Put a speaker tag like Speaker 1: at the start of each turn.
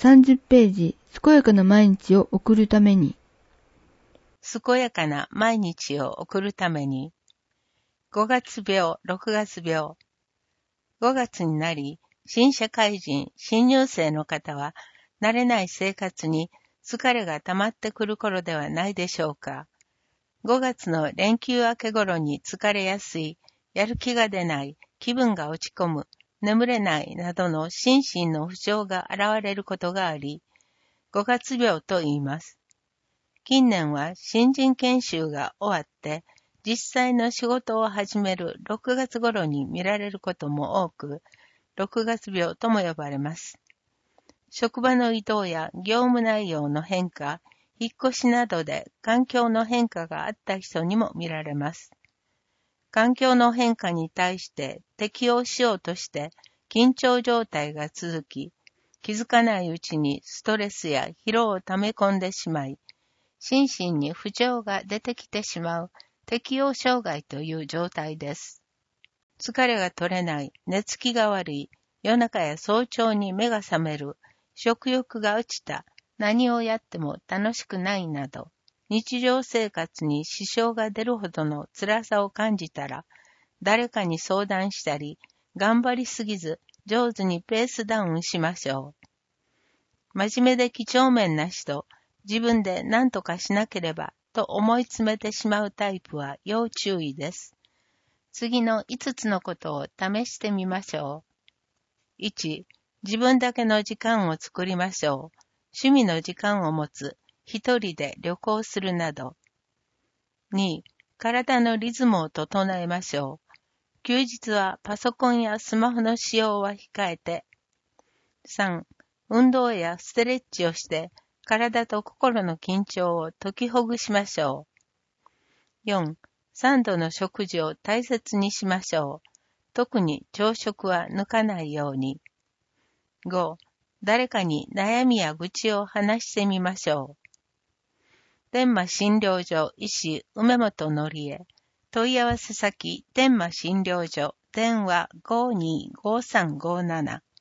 Speaker 1: 30ページ、健やかな毎日を送るために。
Speaker 2: 健やかな毎日を送るために。5月病、6月病。5月になり、新社会人、新入生の方は、慣れない生活に疲れが溜まってくる頃ではないでしょうか。5月の連休明け頃に疲れやすい、やる気が出ない、気分が落ち込む、眠れないなどの心身の不調が現れることがあり、5月病と言います。近年は新人研修が終わって、実際の仕事を始める6月頃に見られることも多く、6月病とも呼ばれます。職場の移動や業務内容の変化、引っ越しなどで環境の変化があった人にも見られます。環境の変化に対して適応しようとして緊張状態が続き、気づかないうちにストレスや疲労を溜め込んでしまい、心身に不調が出てきてしまう適応障害という状態です。疲れが取れない、寝つきが悪い、夜中や早朝に目が覚める、食欲が落ちた、何をやっても楽しくないなど、日常生活に支障が出るほどの辛さを感じたら、誰かに相談したり、頑張りすぎず上手にペースダウンしましょう。真面目で几帳面な人、自分で何とかしなければと思い詰めてしまうタイプは要注意です。次の5つのことを試してみましょう。1、自分だけの時間を作りましょう。趣味の時間を持つ。一人で旅行するなど。2、体のリズムを整えましょう。休日はパソコンやスマホの使用は控えて。3、運動やストレッチをして体と心の緊張を解きほぐしましょう。4、3度の食事を大切にしましょう。特に朝食は抜かないように。5、誰かに悩みや愚痴を話してみましょう。天満診療所医師梅本のりえ。問い合わせ先天満診療所電話 525357